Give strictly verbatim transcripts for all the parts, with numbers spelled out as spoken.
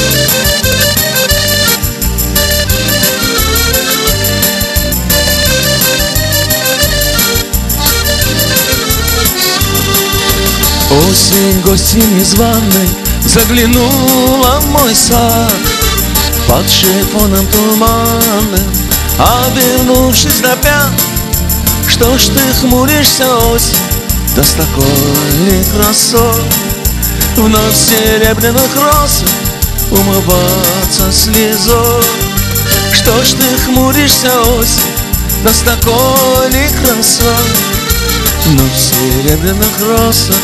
Осень гостьей незваной заглянула в мой сад под шифоном туманным, обернувшись до пят. Что ж ты хмуришься, осень, да с такой ли красой вновь в серебряных росах умываться слезой? Что ж ты хмуришься, осень, да с такой ли красой вновь в серебряных росах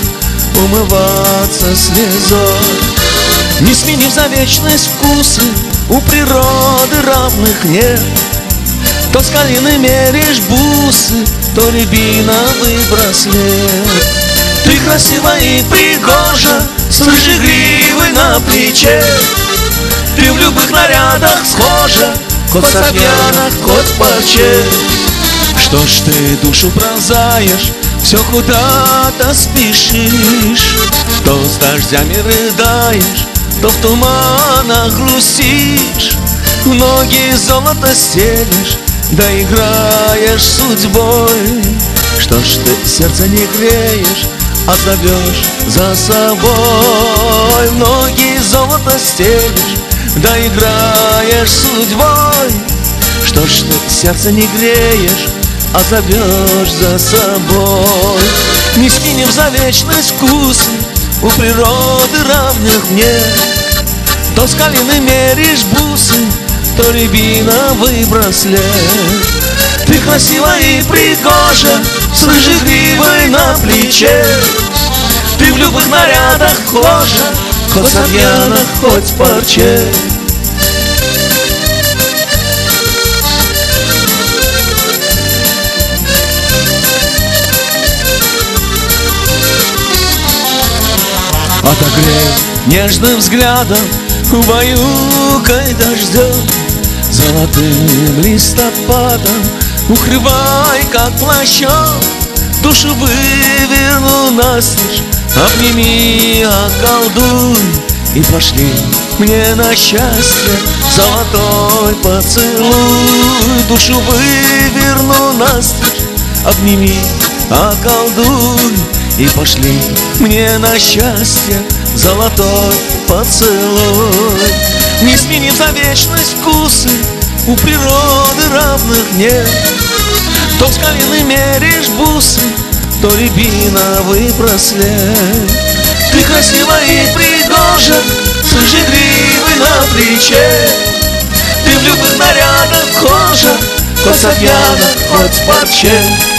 умываться слезой? Не сменив за вечность вкусы, у природы равных нет. То с калины меришь бусы, то рябиновый браслет. Ты красива и пригожа, с рыжей гривой на плече. Ты в любых нарядах схожа, хоть в сафьянах, хоть в парче. Что ж ты душу пронзаешь, все куда-то спешишь, то с дождями рыдаешь, то в туманах грустишь, в ноги золото стелишь, да играешь судьбой. Что ж ты сердце не греешь, а зовешь за собой? В ноги золото стелишь, да играешь судьбой. Что ж ты сердце не греешь, а зовешь за собой? Не скинем за вечность вкусы, у природы равных нет. То с калины меришь бусы, то рябиновый браслет. Ты красива и пригожа, с рыжей гривой на плече. Ты в любых нарядах хожа, хоть в сафьянах, хоть в парче. Отогрей нежным взглядом, убаюкай дождем, золотым листопадом укрывай, как плащом. Душу выверну настежь, обними, околдуй, и пошли мне на счастье золотой поцелуй. Душу выверну настежь, обними, околдуй, и пошли мне на счастье золотой поцелуй. Не сменим за вечность вкусы, у природы равных нет. То с калины меришь бусы, то рябиновый браслет. Ты красива и пригожа, с рыжей гривой на плече. Ты в любых нарядах хожа, хоть в сафьянах, хоть в парче.